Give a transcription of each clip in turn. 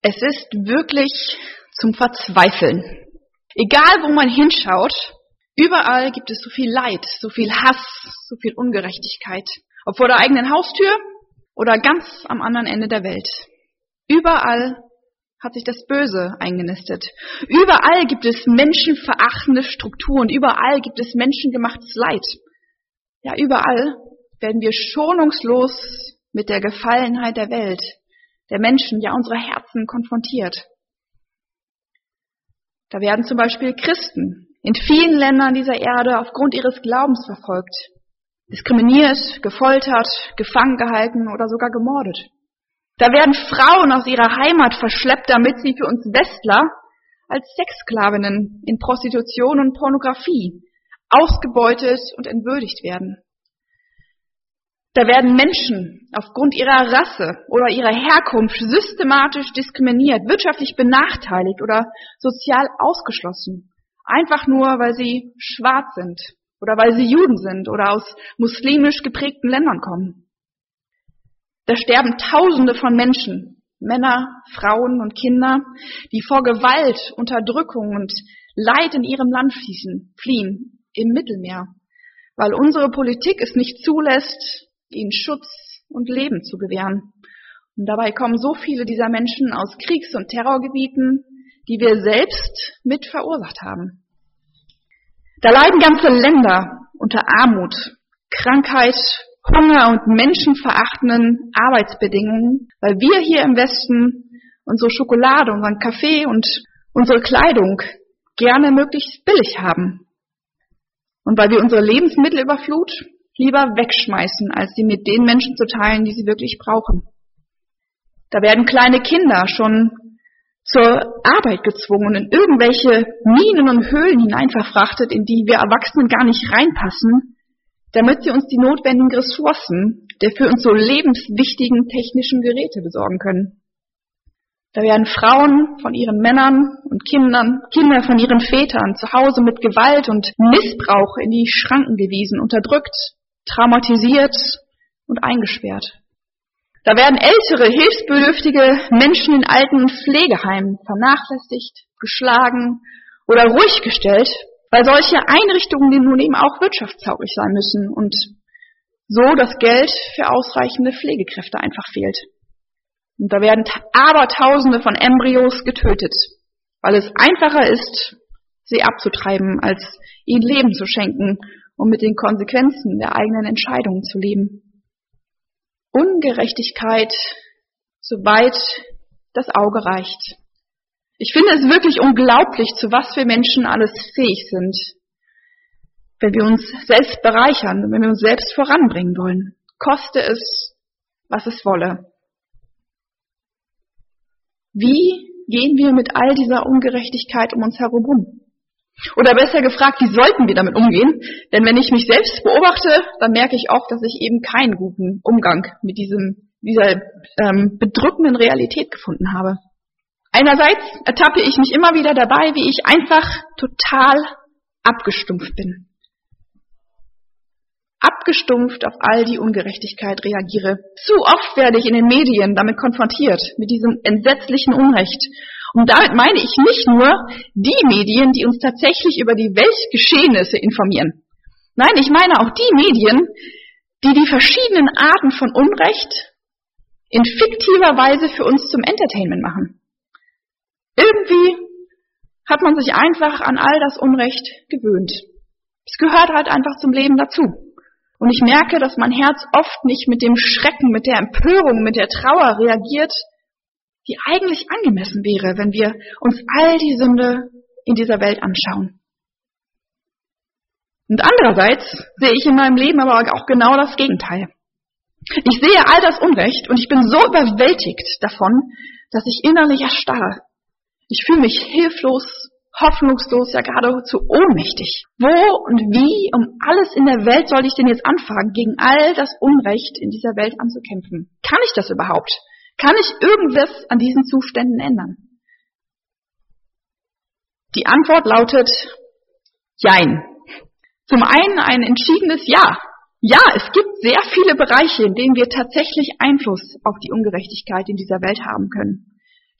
Es ist wirklich zum Verzweifeln. Egal, wo man hinschaut, überall gibt es so viel Leid, so viel Hass, so viel Ungerechtigkeit. Ob vor der eigenen Haustür oder ganz am anderen Ende der Welt. Überall hat sich das Böse eingenistet. Überall gibt es menschenverachtende Strukturen. Überall gibt es menschengemachtes Leid. Ja, überall werden wir schonungslos mit der Gefallenheit der Welt, der Menschen, ja unserer Herzen konfrontiert. Da werden zum Beispiel Christen in vielen Ländern dieser Erde aufgrund ihres Glaubens verfolgt, diskriminiert, gefoltert, gefangen gehalten oder sogar gemordet. Da werden Frauen aus ihrer Heimat verschleppt, damit sie für uns Westler als Sexsklavinnen in Prostitution und Pornografie ausgebeutet und entwürdigt werden. Da werden Menschen aufgrund ihrer Rasse oder ihrer Herkunft systematisch diskriminiert, wirtschaftlich benachteiligt oder sozial ausgeschlossen. Einfach nur, weil sie schwarz sind oder weil sie Juden sind oder aus muslimisch geprägten Ländern kommen. Da sterben Tausende von Menschen, Männer, Frauen und Kinder, die vor Gewalt, Unterdrückung und Leid in ihrem Land fliehen, im Mittelmeer, weil unsere Politik es nicht zulässt, ihnen Schutz und Leben zu gewähren. Und dabei kommen so viele dieser Menschen aus Kriegs- und Terrorgebieten, die wir selbst mit verursacht haben. Da leiden ganze Länder unter Armut, Krankheit, Hunger und menschenverachtenden Arbeitsbedingungen, weil wir hier im Westen unsere Schokolade, unseren Kaffee und unsere Kleidung gerne möglichst billig haben. Und weil wir unsere Lebensmittelüberflut lieber wegschmeißen, als sie mit den Menschen zu teilen, die sie wirklich brauchen. Da werden kleine Kinder schon zur Arbeit gezwungen und in irgendwelche Minen und Höhlen hineinverfrachtet, in die wir Erwachsenen gar nicht reinpassen, damit sie uns die notwendigen Ressourcen der für uns so lebenswichtigen technischen Geräte besorgen können. Da werden Frauen von ihren Männern und Kinder von ihren Vätern zu Hause mit Gewalt und Missbrauch in die Schranken gewiesen, unterdrückt, traumatisiert und eingesperrt. Da werden ältere, hilfsbedürftige Menschen in alten Pflegeheimen vernachlässigt, geschlagen oder ruhig gestellt, weil solche Einrichtungen nun eben auch wirtschaftstauglich sein müssen und so das Geld für ausreichende Pflegekräfte einfach fehlt. Und da werden Abertausende von Embryos getötet, weil es einfacher ist, sie abzutreiben, als ihnen Leben zu schenken, um mit den Konsequenzen der eigenen Entscheidungen zu leben. Ungerechtigkeit, soweit das Auge reicht. Ich finde es wirklich unglaublich, zu was wir Menschen alles fähig sind, wenn wir uns selbst bereichern, wenn wir uns selbst voranbringen wollen. Koste es, was es wolle. Wie gehen wir mit all dieser Ungerechtigkeit um uns herum um? Oder besser gefragt, wie sollten wir damit umgehen? Denn wenn ich mich selbst beobachte, dann merke ich oft, dass ich eben keinen guten Umgang mit dieser bedrückenden Realität gefunden habe. Einerseits ertappe ich mich immer wieder dabei, wie ich einfach total abgestumpft bin. Abgestumpft auf all die Ungerechtigkeit reagiere. Zu oft werde ich in den Medien damit konfrontiert, mit diesem entsetzlichen Unrecht. Und damit meine ich nicht nur die Medien, die uns tatsächlich über die Weltgeschehnisse informieren. Nein, ich meine auch die Medien, die die verschiedenen Arten von Unrecht in fiktiver Weise für uns zum Entertainment machen. Irgendwie hat man sich einfach an all das Unrecht gewöhnt. Es gehört halt einfach zum Leben dazu. Und ich merke, dass mein Herz oft nicht mit dem Schrecken, mit der Empörung, mit der Trauer reagiert, die eigentlich angemessen wäre, wenn wir uns all die Sünde in dieser Welt anschauen. Und andererseits sehe ich in meinem Leben aber auch genau das Gegenteil. Ich sehe all das Unrecht und ich bin so überwältigt davon, dass ich innerlich erstarre. Ich fühle mich hilflos, hoffnungslos, ja geradezu ohnmächtig. Wo und wie um alles in der Welt soll ich denn jetzt anfangen, gegen all das Unrecht in dieser Welt anzukämpfen? Kann ich das überhaupt? Kann ich irgendwas an diesen Zuständen ändern? Die Antwort lautet Jein. Zum einen ein entschiedenes Ja. Ja, es gibt sehr viele Bereiche, in denen wir tatsächlich Einfluss auf die Ungerechtigkeit in dieser Welt haben können.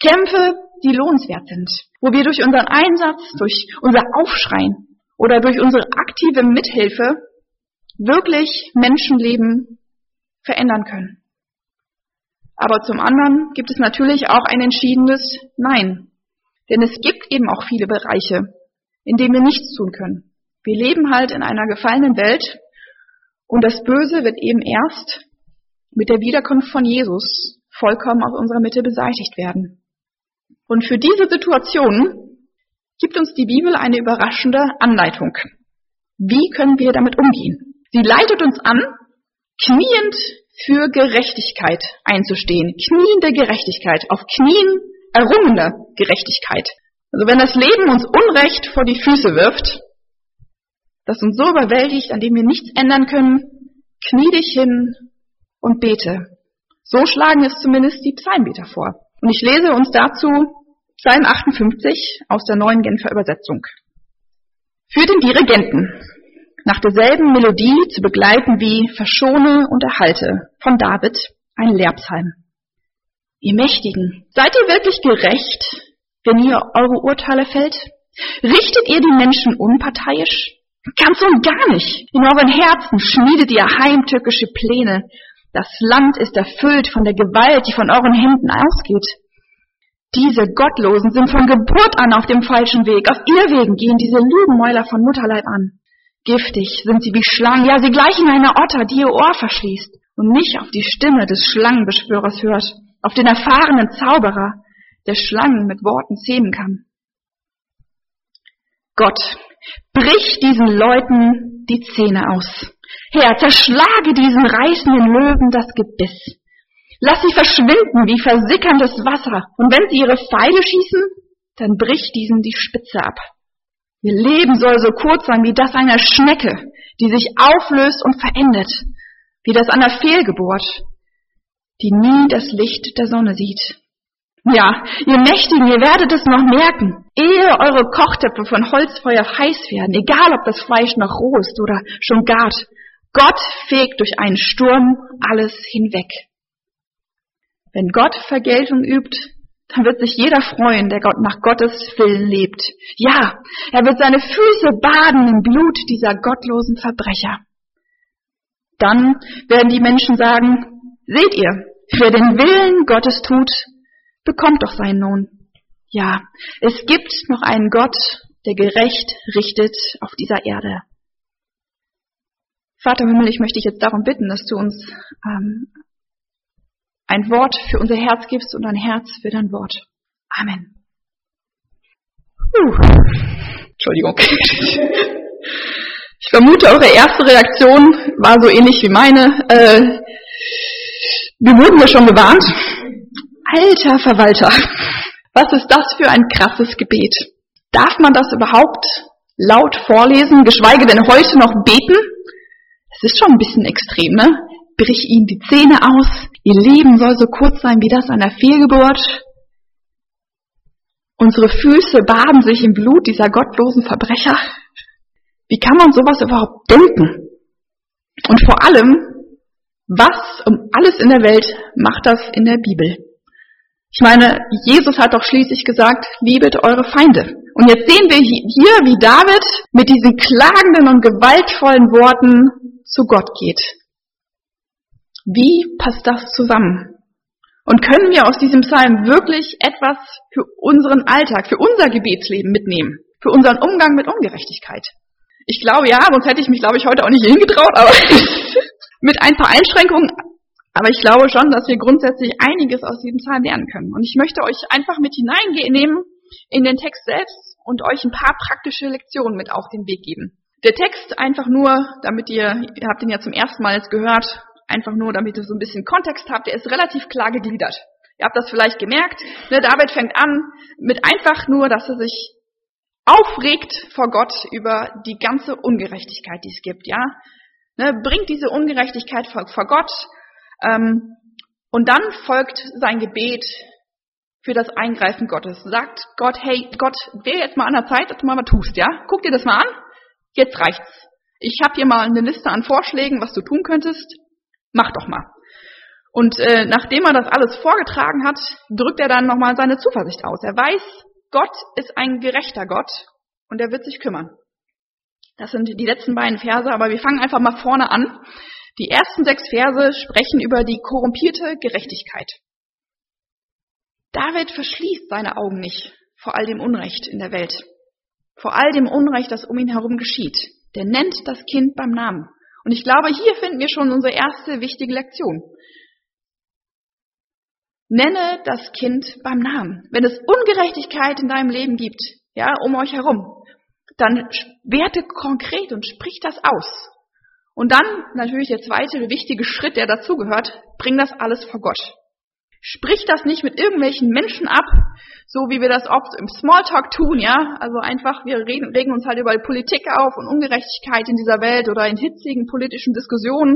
Kämpfe, die lohnenswert sind, wo wir durch unseren Einsatz, durch unser Aufschreien oder durch unsere aktive Mithilfe wirklich Menschenleben verändern können. Aber zum anderen gibt es natürlich auch ein entschiedenes Nein. Denn es gibt eben auch viele Bereiche, in denen wir nichts tun können. Wir leben halt in einer gefallenen Welt und das Böse wird eben erst mit der Wiederkunft von Jesus vollkommen aus unserer Mitte beseitigt werden. Und für diese Situation gibt uns die Bibel eine überraschende Anleitung. Wie können wir damit umgehen? Sie leitet uns an, kniend für Gerechtigkeit einzustehen. Kniende Gerechtigkeit, auf Knien errungene Gerechtigkeit. Also wenn das Leben uns Unrecht vor die Füße wirft, das uns so überwältigt, an dem wir nichts ändern können, knie dich hin und bete. So schlagen es zumindest die Psalmbeter vor. Und ich lese uns dazu Psalm 58 aus der Neuen Genfer Übersetzung. Für den Dirigenten, nach derselben Melodie zu begleiten wie Verschone und Erhalte von David, ein Lehrpsalm. Ihr Mächtigen, seid ihr wirklich gerecht, wenn ihr eure Urteile fällt? Richtet ihr die Menschen unparteiisch? Ganz und gar nicht. In euren Herzen schmiedet ihr heimtückische Pläne. Das Land ist erfüllt von der Gewalt, die von euren Händen ausgeht. Diese Gottlosen sind von Geburt an auf dem falschen Weg. Auf Irrwegen gehen diese Lügenmäuler von Mutterleib an. Giftig sind sie wie Schlangen, ja, sie gleichen einer Otter, die ihr Ohr verschließt und nicht auf die Stimme des Schlangenbeschwörers hört, auf den erfahrenen Zauberer, der Schlangen mit Worten zähmen kann. Gott, brich diesen Leuten die Zähne aus. Herr, zerschlage diesen reißenden Löwen das Gebiss. Lass sie verschwinden wie versickerndes Wasser, und wenn sie ihre Pfeile schießen, dann brich diesen die Spitze ab. Ihr Leben soll so kurz sein wie das einer Schnecke, die sich auflöst und verendet, wie das einer Fehlgeburt, die nie das Licht der Sonne sieht. Ja, ihr Mächtigen, ihr werdet es noch merken, ehe eure Kochtöpfe von Holzfeuer heiß werden, egal ob das Fleisch noch roh ist oder schon gart. Gott fegt durch einen Sturm alles hinweg. Wenn Gott Vergeltung übt, dann wird sich jeder freuen, der Gott nach Gottes Willen lebt. Ja, er wird seine Füße baden im Blut dieser gottlosen Verbrecher. Dann werden die Menschen sagen, seht ihr, wer den Willen Gottes tut, bekommt doch seinen Lohn. Ja, es gibt noch einen Gott, der gerecht richtet auf dieser Erde. Vater im Himmel, ich möchte dich jetzt darum bitten, dass du uns ein Wort für unser Herz gibst und ein Herz für dein Wort. Amen. Entschuldigung. Ich vermute, eure erste Reaktion war so ähnlich wie meine. Wir wurden ja schon gewarnt. Alter Verwalter, was ist das für ein krasses Gebet? Darf man das überhaupt laut vorlesen, geschweige denn heute noch beten? Es ist schon ein bisschen extrem, ne? Brich ihnen die Zähne aus, ihr Leben soll so kurz sein wie das einer Fehlgeburt. Unsere Füße baden sich im Blut dieser gottlosen Verbrecher. Wie kann man sowas überhaupt denken? Und vor allem, was um alles in der Welt macht das in der Bibel? Ich meine, Jesus hat doch schließlich gesagt, liebet eure Feinde. Und jetzt sehen wir hier, wie David mit diesen klagenden und gewaltvollen Worten zu Gott geht. Wie passt das zusammen? Und können wir aus diesem Psalm wirklich etwas für unseren Alltag, für unser Gebetsleben mitnehmen? Für unseren Umgang mit Ungerechtigkeit? Ich glaube ja, sonst hätte ich mich, glaube ich, heute auch nicht hingetraut, aber mit ein paar Einschränkungen. Aber ich glaube schon, dass wir grundsätzlich einiges aus diesem Psalm lernen können. Und ich möchte euch einfach mit hineinnehmen in den Text selbst und euch ein paar praktische Lektionen mit auf den Weg geben. Der Text einfach nur, damit ihr habt ihn ja zum ersten Mal jetzt gehört, einfach nur, damit ihr so ein bisschen Kontext habt, der ist relativ klar gegliedert. Ihr habt das vielleicht gemerkt, ne? David fängt an mit einfach nur, dass er sich aufregt vor Gott über die ganze Ungerechtigkeit, die es gibt, ja. Ne? Bringt diese Ungerechtigkeit vor Gott, und dann folgt sein Gebet für das Eingreifen Gottes. Sagt Gott, hey Gott, wäre jetzt mal an der Zeit, dass du mal was tust, ja? Guck dir das mal an, jetzt reicht's. Ich habe hier mal eine Liste an Vorschlägen, was du tun könntest. Mach doch mal. Und nachdem er das alles vorgetragen hat, drückt er dann nochmal seine Zuversicht aus. Er weiß, Gott ist ein gerechter Gott und er wird sich kümmern. Das sind die letzten beiden Verse, aber wir fangen einfach mal vorne an. Die ersten 6 Verse sprechen über die korrumpierte Gerechtigkeit. David verschließt seine Augen nicht vor all dem Unrecht in der Welt, vor all dem Unrecht, das um ihn herum geschieht. Der nennt das Kind beim Namen. Und ich glaube, hier finden wir schon unsere erste wichtige Lektion. Nenne das Kind beim Namen. Wenn es Ungerechtigkeit in deinem Leben gibt, ja, um euch herum, dann werde konkret und sprich das aus. Und dann natürlich der zweite wichtige Schritt, der dazugehört, bring das alles vor Gott. Sprich das nicht mit irgendwelchen Menschen ab, so wie wir das oft im Smalltalk tun, ja. Also einfach, wir regen uns halt über die Politik auf und Ungerechtigkeit in dieser Welt oder in hitzigen politischen Diskussionen.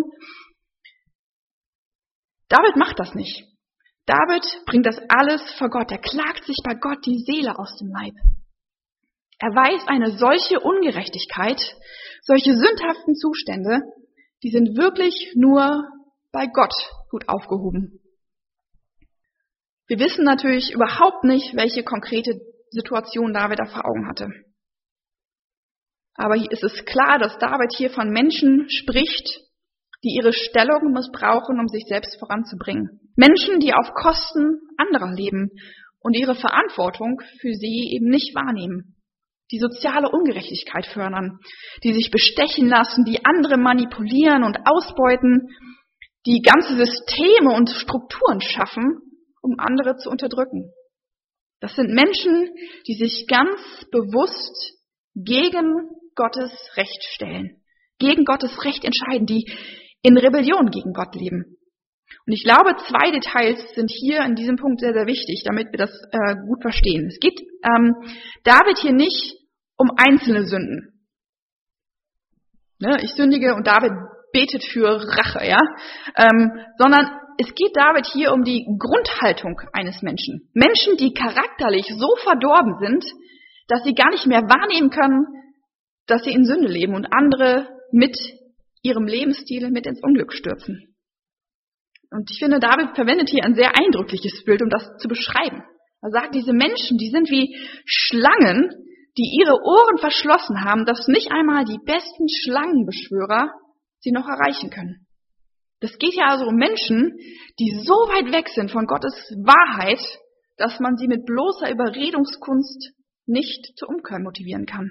David macht das nicht. David bringt das alles vor Gott. Er klagt sich bei Gott die Seele aus dem Leib. Er weiß, eine solche Ungerechtigkeit, solche sündhaften Zustände, die sind wirklich nur bei Gott gut aufgehoben. Wir wissen natürlich überhaupt nicht, welche konkrete Situation David da vor Augen hatte. Aber hier ist es klar, dass David hier von Menschen spricht, die ihre Stellung missbrauchen, um sich selbst voranzubringen. Menschen, die auf Kosten anderer leben und ihre Verantwortung für sie eben nicht wahrnehmen. Die soziale Ungerechtigkeit fördern, die sich bestechen lassen, die andere manipulieren und ausbeuten, die ganze Systeme und Strukturen schaffen, um andere zu unterdrücken. Das sind Menschen, die sich ganz bewusst gegen Gottes Recht stellen, gegen Gottes Recht entscheiden, die in Rebellion gegen Gott leben. Und ich glaube, 2 Details sind hier in diesem Punkt sehr, sehr wichtig, damit wir das gut verstehen. Es geht David hier nicht um einzelne Sünden. Ne, ich sündige und David betet für Rache, ja, sondern es geht David hier um die Grundhaltung eines Menschen. Menschen, die charakterlich so verdorben sind, dass sie gar nicht mehr wahrnehmen können, dass sie in Sünde leben und andere mit ihrem Lebensstil mit ins Unglück stürzen. Und ich finde, David verwendet hier ein sehr eindrückliches Bild, um das zu beschreiben. Er sagt, diese Menschen, die sind wie Schlangen, die ihre Ohren verschlossen haben, dass nicht einmal die besten Schlangenbeschwörer sie noch erreichen können. Das geht ja also um Menschen, die so weit weg sind von Gottes Wahrheit, dass man sie mit bloßer Überredungskunst nicht zur Umkehr motivieren kann.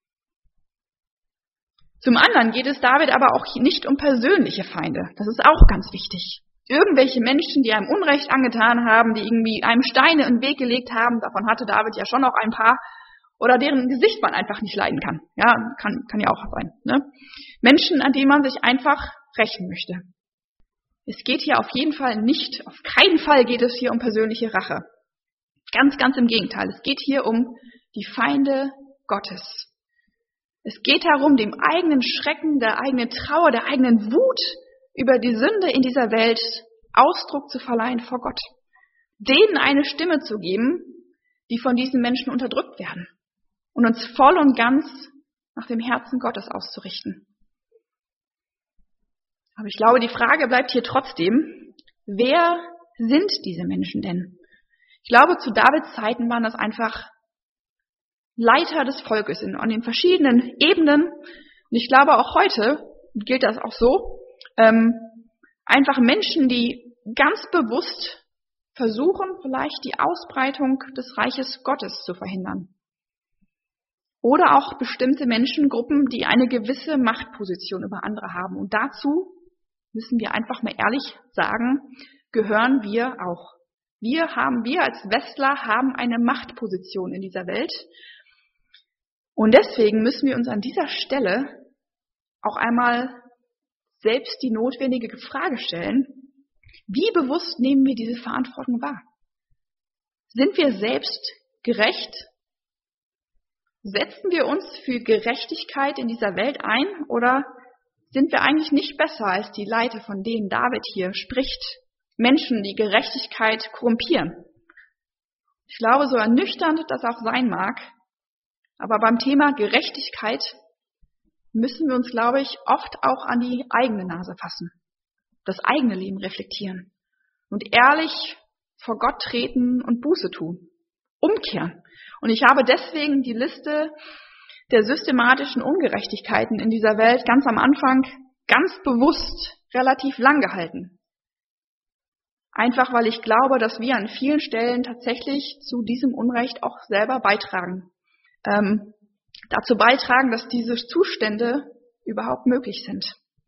Zum anderen geht es David aber auch nicht um persönliche Feinde. Das ist auch ganz wichtig. Irgendwelche Menschen, die einem Unrecht angetan haben, die irgendwie einem Steine in den Weg gelegt haben, davon hatte David ja schon noch ein paar, oder deren Gesicht man einfach nicht leiden kann. Ja, kann ja auch sein. Ne? Menschen, an denen man sich einfach rächen möchte. Es geht hier auf keinen Fall geht es hier um persönliche Rache. Ganz, ganz im Gegenteil. Es geht hier um die Feinde Gottes. Es geht darum, dem eigenen Schrecken, der eigenen Trauer, der eigenen Wut über die Sünde in dieser Welt Ausdruck zu verleihen vor Gott. Denen eine Stimme zu geben, die von diesen Menschen unterdrückt werden. Und uns voll und ganz nach dem Herzen Gottes auszurichten. Aber ich glaube, die Frage bleibt hier trotzdem, wer sind diese Menschen denn? Ich glaube, zu Davids Zeiten waren das einfach Leiter des Volkes an den verschiedenen Ebenen. Und ich glaube, auch heute gilt das auch so, einfach Menschen, die ganz bewusst versuchen, vielleicht die Ausbreitung des Reiches Gottes zu verhindern. Oder auch bestimmte Menschengruppen, die eine gewisse Machtposition über andere haben. Und dazu müssen wir einfach mal ehrlich sagen, gehören wir auch. Wir als Westler haben eine Machtposition in dieser Welt. Und deswegen müssen wir uns an dieser Stelle auch einmal selbst die notwendige Frage stellen, wie bewusst nehmen wir diese Verantwortung wahr? Sind wir selbst gerecht? Setzen wir uns für Gerechtigkeit in dieser Welt ein oder sind wir eigentlich nicht besser als die Leiter, von denen David hier spricht? Menschen, die Gerechtigkeit korrumpieren. Ich glaube, so ernüchternd das auch sein mag, aber beim Thema Gerechtigkeit müssen wir uns, glaube ich, oft auch an die eigene Nase fassen, das eigene Leben reflektieren und ehrlich vor Gott treten und Buße tun, umkehren. Und ich habe deswegen die Liste der systematischen Ungerechtigkeiten in dieser Welt ganz am Anfang ganz bewusst relativ lang gehalten. Einfach weil ich glaube, dass wir an vielen Stellen tatsächlich zu diesem Unrecht auch selber beitragen. Dazu beitragen, dass diese Zustände überhaupt möglich sind.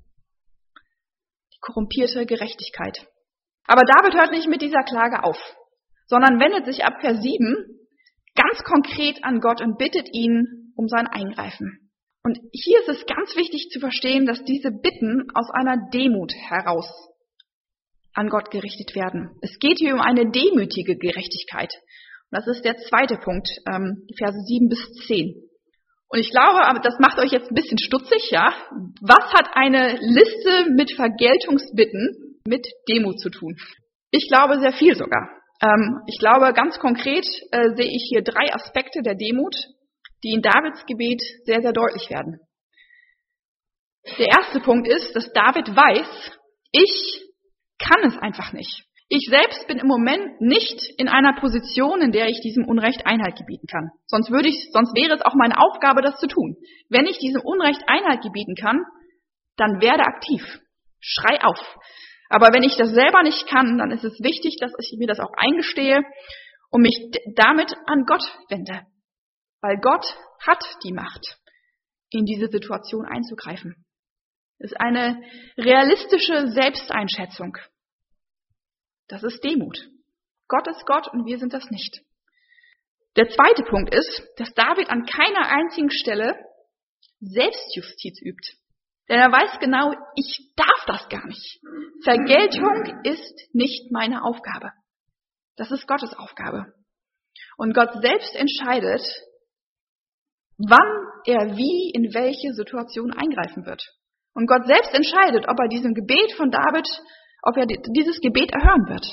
Die korrumpierte Gerechtigkeit. Aber David hört nicht mit dieser Klage auf, sondern wendet sich ab Vers 7 ganz konkret an Gott und bittet ihn um sein Eingreifen. Und hier ist es ganz wichtig zu verstehen, dass diese Bitten aus einer Demut heraus an Gott gerichtet werden. Es geht hier um eine demütige Gerechtigkeit. Und das ist der zweite Punkt, die Verse 7 bis 10. Und ich glaube, aber das macht euch jetzt ein bisschen stutzig, ja? Was hat eine Liste mit Vergeltungsbitten mit Demut zu tun? Ich glaube sehr viel sogar. Ich glaube, ganz konkret sehe ich hier 3 Aspekte der Demut, die in Davids Gebet sehr, sehr deutlich werden. Der erste Punkt ist, dass David weiß, ich kann es einfach nicht. Ich selbst bin im Moment nicht in einer Position, in der ich diesem Unrecht Einhalt gebieten kann. Sonst wäre es auch meine Aufgabe, das zu tun. Wenn ich diesem Unrecht Einhalt gebieten kann, dann werde aktiv. Schrei auf. Aber wenn ich das selber nicht kann, dann ist es wichtig, dass ich mir das auch eingestehe und mich damit an Gott wende. Weil Gott hat die Macht, in diese Situation einzugreifen. Das ist eine realistische Selbsteinschätzung. Das ist Demut. Gott ist Gott und wir sind das nicht. Der zweite Punkt ist, dass David an keiner einzigen Stelle Selbstjustiz übt. Denn er weiß genau, ich darf das gar nicht. Vergeltung ist nicht meine Aufgabe. Das ist Gottes Aufgabe. Und Gott selbst entscheidet, wann er wie in welche Situation eingreifen wird. Und Gott selbst entscheidet, ob er diesem Gebet von David, ob er dieses Gebet erhören wird.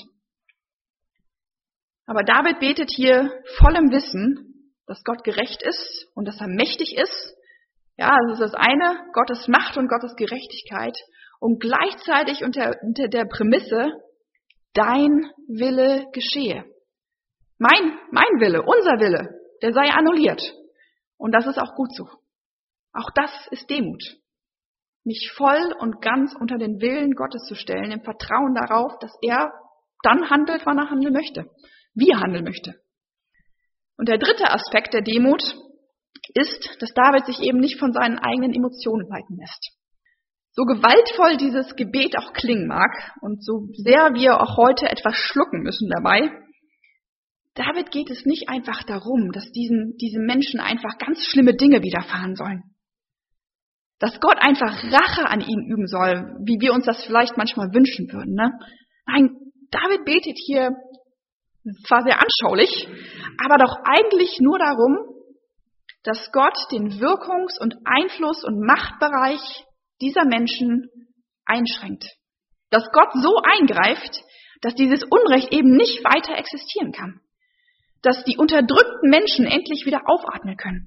Aber David betet hier vollem Wissen, dass Gott gerecht ist und dass er mächtig ist. Ja, das ist das eine, Gottes Macht und Gottes Gerechtigkeit. Und gleichzeitig unter der Prämisse, dein Wille geschehe. Mein Wille, unser Wille, der sei annulliert. Und das ist auch gut so. Auch das ist Demut. Mich voll und ganz unter den Willen Gottes zu stellen, im Vertrauen darauf, dass er dann handelt, wann er handeln möchte, wie er handeln möchte. Und der dritte Aspekt der Demut ist, dass David sich eben nicht von seinen eigenen Emotionen leiten lässt. So gewaltvoll dieses Gebet auch klingen mag und so sehr wir auch heute etwas schlucken müssen dabei, David geht es nicht einfach darum, dass diesen Menschen einfach ganz schlimme Dinge widerfahren sollen. Dass Gott einfach Rache an ihm üben soll, wie wir uns das vielleicht manchmal wünschen würden. Ne? Nein, David betet hier zwar sehr anschaulich, aber doch eigentlich nur darum, dass Gott den Wirkungs- und Einfluss- und Machtbereich dieser Menschen einschränkt. Dass Gott so eingreift, dass dieses Unrecht eben nicht weiter existieren kann. Dass die unterdrückten Menschen endlich wieder aufatmen können.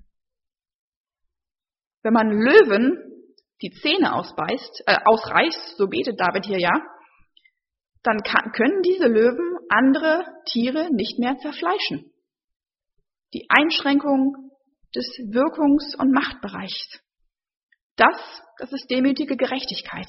Wenn man Löwen die Zähne ausreißt, so betet David hier ja, dann können diese Löwen andere Tiere nicht mehr zerfleischen. Die Einschränkung des Wirkungs- und Machtbereichs. Das ist demütige Gerechtigkeit.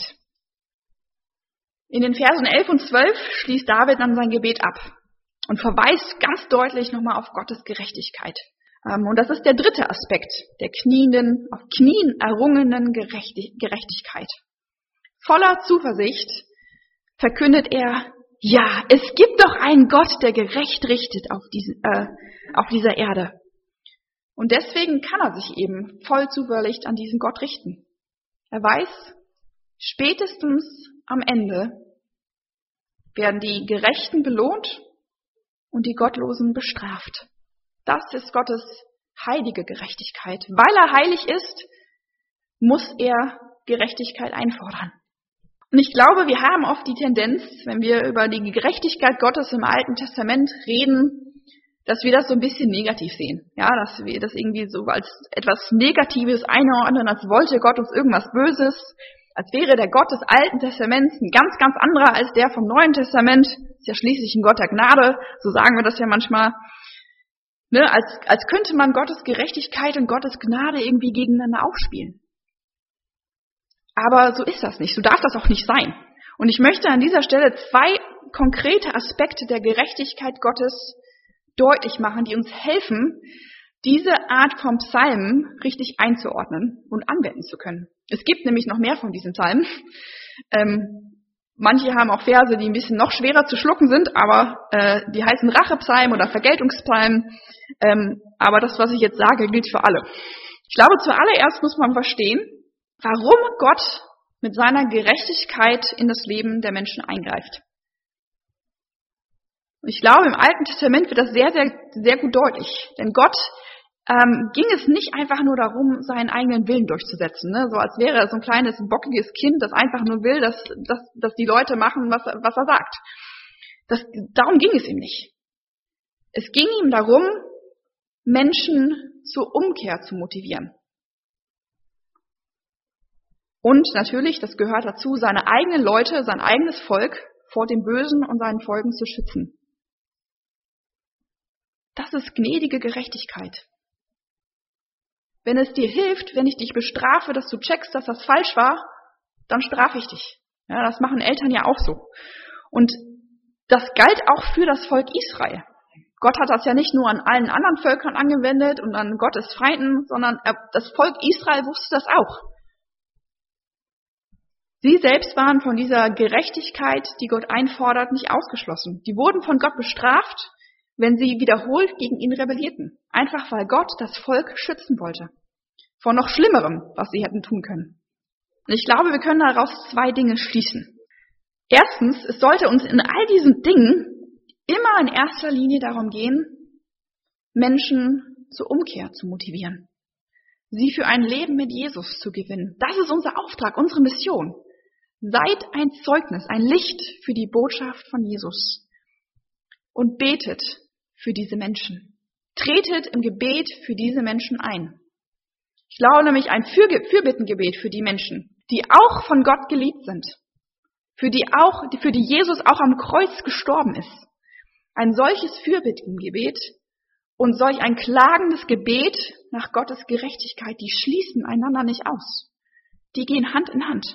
In den Versen 11 und 12 schließt David dann sein Gebet ab und verweist ganz deutlich nochmal auf Gottes Gerechtigkeit. Und das ist der dritte Aspekt der auf Knien errungenen Gerechtigkeit. Voller Zuversicht verkündet er, ja, es gibt doch einen Gott, der gerecht richtet auf dieser Erde. Und deswegen kann er sich eben voll zuversichtlich an diesen Gott richten. Er weiß, spätestens am Ende werden die Gerechten belohnt und die Gottlosen bestraft. Das ist Gottes heilige Gerechtigkeit. Weil er heilig ist, muss er Gerechtigkeit einfordern. Und ich glaube, wir haben oft die Tendenz, wenn wir über die Gerechtigkeit Gottes im Alten Testament reden, dass wir das so ein bisschen negativ sehen. Ja, dass wir das irgendwie so als etwas Negatives einordnen, als wollte Gott uns irgendwas Böses, als wäre der Gott des Alten Testaments ein ganz, ganz anderer als der vom Neuen Testament. ist ja schließlich ein Gott der Gnade, so sagen wir das ja manchmal. Ne, als könnte man Gottes Gerechtigkeit und Gottes Gnade irgendwie gegeneinander aufspielen. Aber so ist das nicht, so darf das auch nicht sein. Und ich möchte an dieser Stelle 2 konkrete Aspekte der Gerechtigkeit Gottes deutlich machen, die uns helfen, diese Art von Psalmen richtig einzuordnen und anwenden zu können. Es gibt nämlich noch mehr von diesen Psalmen. Manche haben auch Verse, die ein bisschen noch schwerer zu schlucken sind, aber die heißen Rachepsalmen oder Vergeltungspsalmen. Aber das, was ich jetzt sage, gilt für alle. Ich glaube, zuallererst muss man verstehen, warum Gott mit seiner Gerechtigkeit in das Leben der Menschen eingreift. Und ich glaube, im Alten Testament wird das sehr, sehr, sehr gut deutlich. Denn Gott ging es nicht einfach nur darum, seinen eigenen Willen durchzusetzen, ne? So als wäre er so ein kleines, bockiges Kind, das einfach nur will, dass die Leute machen, was er sagt. Darum ging es ihm nicht. Es ging ihm darum, Menschen zur Umkehr zu motivieren. Und natürlich, das gehört dazu, seine eigenen Leute, sein eigenes Volk vor dem Bösen und seinen Folgen zu schützen. Das ist gnädige Gerechtigkeit. Wenn es dir hilft, wenn ich dich bestrafe, dass du checkst, dass das falsch war, dann strafe ich dich. Ja, das machen Eltern ja auch so. Und das galt auch für das Volk Israel. Gott hat das ja nicht nur an allen anderen Völkern angewendet und an Gottes Feinden, sondern das Volk Israel wusste das auch. Sie selbst waren von dieser Gerechtigkeit, die Gott einfordert, nicht ausgeschlossen. Die wurden von Gott bestraft, wenn sie wiederholt gegen ihn rebellierten. Einfach weil Gott das Volk schützen wollte. Vor noch Schlimmerem, was sie hätten tun können. Und ich glaube, wir können daraus 2 Dinge schließen. Erstens, es sollte uns in all diesen Dingen immer in erster Linie darum gehen, Menschen zur Umkehr zu motivieren. Sie für ein Leben mit Jesus zu gewinnen. Das ist unser Auftrag, unsere Mission. Seid ein Zeugnis, ein Licht für die Botschaft von Jesus. Und betet für diese Menschen. Tretet im Gebet für diese Menschen ein. Ich glaube nämlich ein Fürbittengebet für die Menschen, die auch von Gott geliebt sind. Für die Jesus auch am Kreuz gestorben ist. Ein solches Fürbittengebet und solch ein klagendes Gebet nach Gottes Gerechtigkeit, die schließen einander nicht aus. Die gehen Hand in Hand.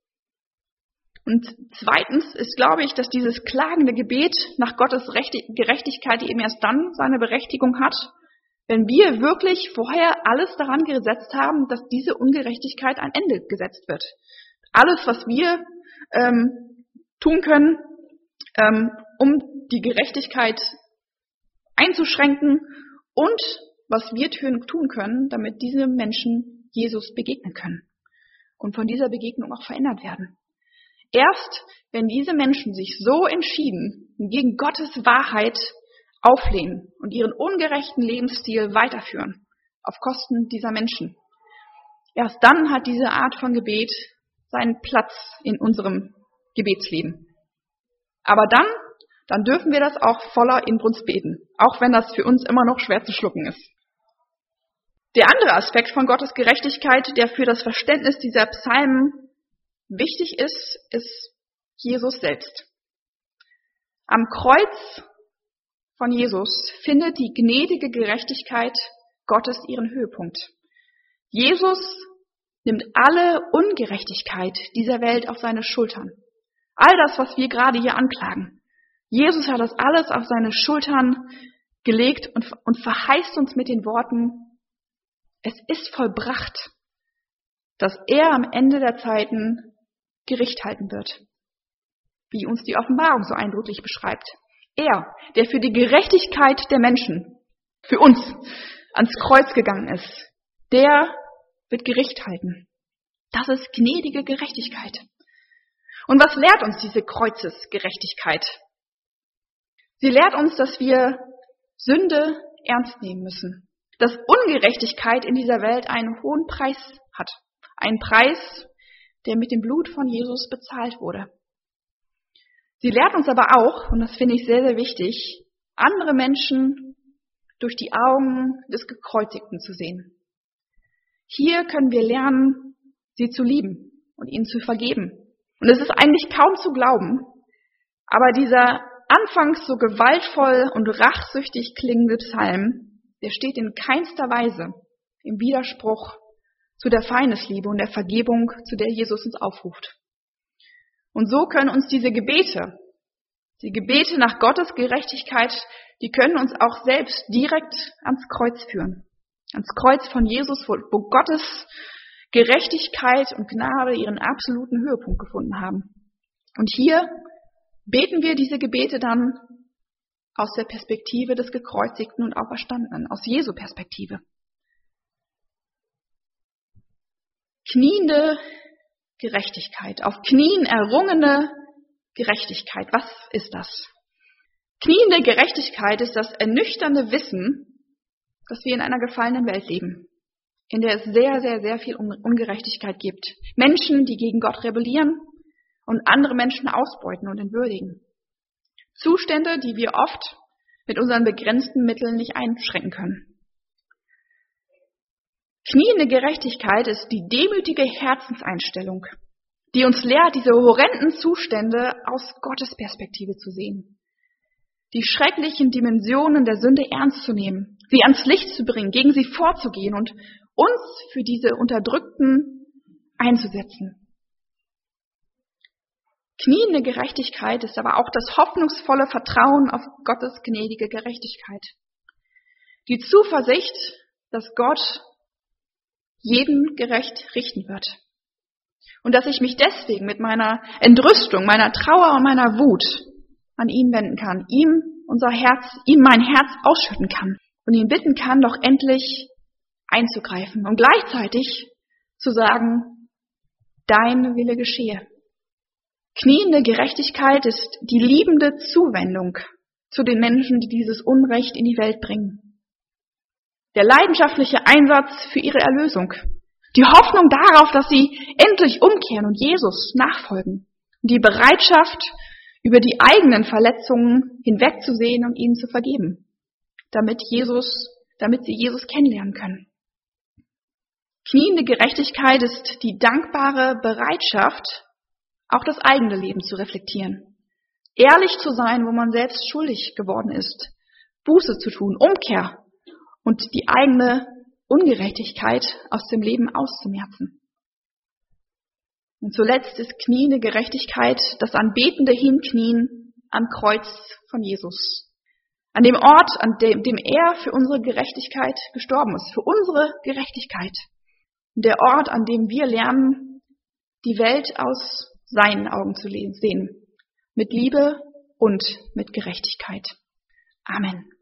Und zweitens ist, glaube ich, dass dieses klagende Gebet nach Gottes Gerechtigkeit eben erst dann seine Berechtigung hat, wenn wir wirklich vorher alles daran gesetzt haben, dass diese Ungerechtigkeit ein Ende gesetzt wird. Alles, was wir tun können, um die Gerechtigkeit einzuschränken und was wir tun können, damit diese Menschen Jesus begegnen können und von dieser Begegnung auch verändert werden. Erst wenn diese Menschen sich so entschieden gegen Gottes Wahrheit auflehnen und ihren ungerechten Lebensstil weiterführen, auf Kosten dieser Menschen, erst dann hat diese Art von Gebet seinen Platz in unserem Gebetsleben. Aber dann dürfen wir das auch voller Inbrunst beten, auch wenn das für uns immer noch schwer zu schlucken ist. Der andere Aspekt von Gottes Gerechtigkeit, der für das Verständnis dieser Psalmen wichtig ist Jesus selbst. Am Kreuz von Jesus findet die gnädige Gerechtigkeit Gottes ihren Höhepunkt. Jesus nimmt alle Ungerechtigkeit dieser Welt auf seine Schultern. All das, was wir gerade hier anklagen. Jesus hat das alles auf seine Schultern gelegt und verheißt uns mit den Worten, es ist vollbracht, dass er am Ende der Zeiten Gericht halten wird. Wie uns die Offenbarung so eindrücklich beschreibt. Er, der für die Gerechtigkeit der Menschen, für uns, ans Kreuz gegangen ist, der wird Gericht halten. Das ist gnädige Gerechtigkeit. Und was lehrt uns diese Kreuzesgerechtigkeit? Sie lehrt uns, dass wir Sünde ernst nehmen müssen. Dass Ungerechtigkeit in dieser Welt einen hohen Preis hat. Ein Preis, der mit dem Blut von Jesus bezahlt wurde. Sie lehrt uns aber auch, und das finde ich sehr, sehr wichtig, andere Menschen durch die Augen des Gekreuzigten zu sehen. Hier können wir lernen, sie zu lieben und ihnen zu vergeben. Und es ist eigentlich kaum zu glauben, aber dieser anfangs so gewaltvoll und rachsüchtig klingende Psalm, der steht in keinster Weise im Widerspruch zu der Feindesliebe und der Vergebung, zu der Jesus uns aufruft. Und so können uns diese Gebete, die Gebete nach Gottes Gerechtigkeit, die können uns auch selbst direkt ans Kreuz führen. Ans Kreuz von Jesus, wo Gottes Gerechtigkeit und Gnade ihren absoluten Höhepunkt gefunden haben. Und hier beten wir diese Gebete dann aus der Perspektive des Gekreuzigten und Auferstandenen, aus Jesu Perspektive. Kniende Gerechtigkeit, auf Knien errungene Gerechtigkeit. Was ist das? Kniende Gerechtigkeit ist das ernüchternde Wissen, dass wir in einer gefallenen Welt leben, in der es sehr, sehr, sehr viel Ungerechtigkeit gibt. Menschen, die gegen Gott rebellieren und andere Menschen ausbeuten und entwürdigen. Zustände, die wir oft mit unseren begrenzten Mitteln nicht einschränken können. Kniende Gerechtigkeit ist die demütige Herzenseinstellung, die uns lehrt, diese horrenden Zustände aus Gottes Perspektive zu sehen. Die schrecklichen Dimensionen der Sünde ernst zu nehmen, sie ans Licht zu bringen, gegen sie vorzugehen und uns für diese Unterdrückten einzusetzen. Kniende Gerechtigkeit ist aber auch das hoffnungsvolle Vertrauen auf Gottes gnädige Gerechtigkeit. Die Zuversicht, dass Gott jeden gerecht richten wird. Und dass ich mich deswegen mit meiner Entrüstung, meiner Trauer und meiner Wut an ihn wenden kann, ihm mein Herz ausschütten kann und ihn bitten kann, doch endlich einzugreifen und gleichzeitig zu sagen, dein Wille geschehe. Kniende Gerechtigkeit ist die liebende Zuwendung zu den Menschen, die dieses Unrecht in die Welt bringen. Der leidenschaftliche Einsatz für ihre Erlösung. Die Hoffnung darauf, dass sie endlich umkehren und Jesus nachfolgen. Die Bereitschaft, über die eigenen Verletzungen hinwegzusehen und ihnen zu vergeben, damit sie Jesus kennenlernen können. Kniende Gerechtigkeit ist die dankbare Bereitschaft, auch das eigene Leben zu reflektieren. Ehrlich zu sein, wo man selbst schuldig geworden ist. Buße zu tun, Umkehr und die eigene Ungerechtigkeit aus dem Leben auszumerzen. Und zuletzt ist kniende Gerechtigkeit das anbetende Hinknien am Kreuz von Jesus. An dem Ort, an dem er für unsere Gerechtigkeit gestorben ist, für unsere Gerechtigkeit. Und der Ort, an dem wir lernen, die Welt aus seinen Augen zu sehen, mit Liebe und mit Gerechtigkeit. Amen.